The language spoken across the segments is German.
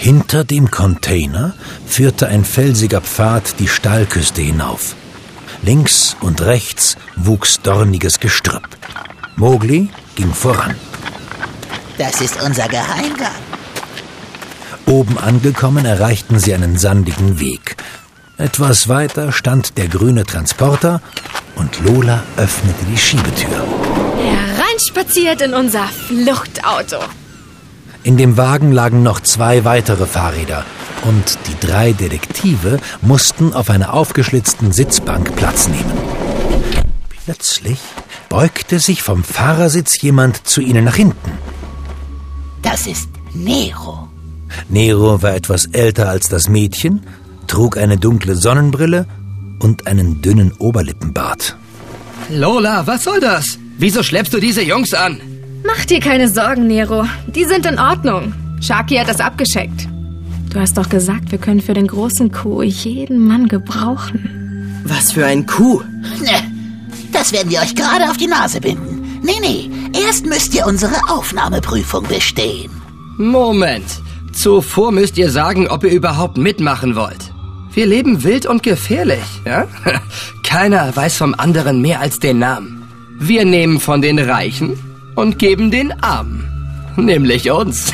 Hinter dem Container führte ein felsiger Pfad die Steilküste hinauf. Links und rechts wuchs dorniges Gestrüpp. Mowgli ging voran. Das ist unser Geheimgang. Oben angekommen erreichten sie einen sandigen Weg. Etwas weiter stand der grüne Transporter und Lola öffnete die Schiebetür. Hereinspaziert in unser Fluchtauto. In dem Wagen lagen noch 2 weitere Fahrräder und die 3 Detektive mussten auf einer aufgeschlitzten Sitzbank Platz nehmen. Plötzlich beugte sich vom Fahrersitz jemand zu ihnen nach hinten. Das ist Nero. Nero war etwas älter als das Mädchen, trug eine dunkle Sonnenbrille und einen dünnen Oberlippenbart. Lola, was soll das? Wieso schleppst du diese Jungs an? Mach dir keine Sorgen, Nero. Die sind in Ordnung. Sharky hat das abgescheckt. Du hast doch gesagt, wir können für den großen Coup jeden Mann gebrauchen. Was für ein Coup? Ne, das werden wir euch gerade auf die Nase binden. Nee, erst müsst ihr unsere Aufnahmeprüfung bestehen. Moment. Zuvor müsst ihr sagen, ob ihr überhaupt mitmachen wollt. Wir leben wild und gefährlich, ja? Keiner weiß vom anderen mehr als den Namen. Wir nehmen von den Reichen und geben den Armen. Nämlich uns.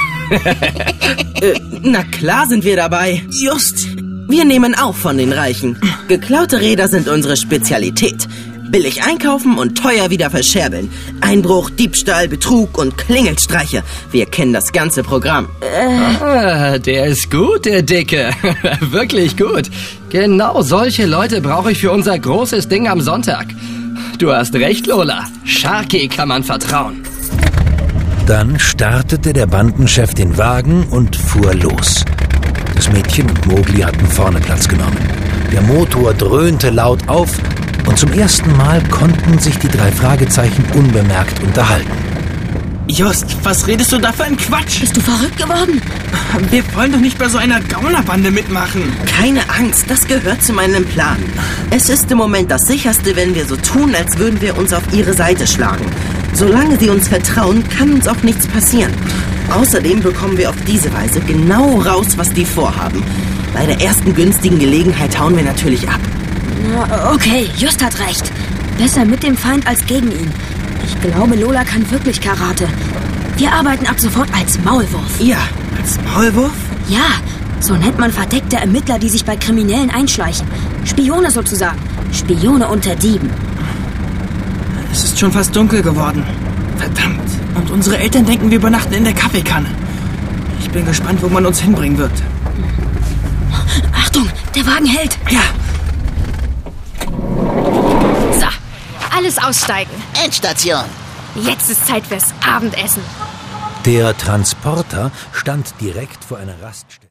Na klar sind wir dabei. Just. Wir nehmen auch von den Reichen. Geklaute Räder sind unsere Spezialität. Billig einkaufen und teuer wieder verscherbeln. Einbruch, Diebstahl, Betrug und Klingelstreiche. Wir kennen das ganze Programm. Der ist gut, der Dicke. Wirklich gut. Genau solche Leute brauche ich für unser großes Ding am Sonntag. Du hast recht, Lola. Sharky kann man vertrauen. Dann startete der Bandenchef den Wagen und fuhr los. Das Mädchen und Mowgli hatten vorne Platz genommen. Der Motor dröhnte laut auf und zum ersten Mal konnten sich die 3 Fragezeichen unbemerkt unterhalten. Just, was redest du da für ein Quatsch? Bist du verrückt geworden? Wir wollen doch nicht bei so einer Gaunerbande mitmachen. Keine Angst, das gehört zu meinem Plan. Es ist im Moment das Sicherste, wenn wir so tun, als würden wir uns auf ihre Seite schlagen. Solange sie uns vertrauen, kann uns auch nichts passieren. Außerdem bekommen wir auf diese Weise genau raus, was die vorhaben. Bei der ersten günstigen Gelegenheit hauen wir natürlich ab. Okay, Just hat recht. Besser mit dem Feind als gegen ihn. Ich glaube, Lola kann wirklich Karate. Wir arbeiten ab sofort als Maulwurf. Ja, als Maulwurf? Ja, so nennt man verdeckte Ermittler, die sich bei Kriminellen einschleichen. Spione sozusagen. Spione unter Dieben. Es ist schon fast dunkel geworden. Verdammt. Und unsere Eltern denken, wir übernachten in der Kaffeekanne. Ich bin gespannt, wo man uns hinbringen wird. Achtung, der Wagen hält. Ja. So, alles aussteigen. Endstation. Jetzt ist Zeit fürs Abendessen. Der Transporter stand direkt vor einer Raststätte.